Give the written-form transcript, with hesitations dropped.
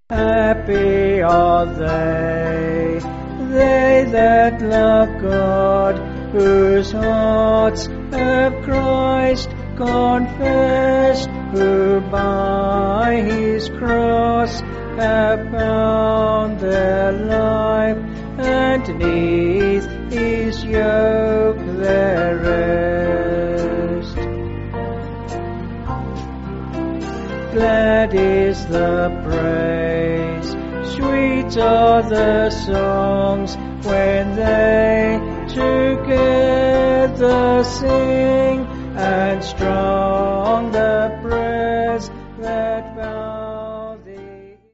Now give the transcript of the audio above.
Happy are they that love God, whose hearts have Christ confessed, who by his cross have found their life, and neath his yoke their rest. Glad is the praise, sweet are the songs, when they together sing, and strong the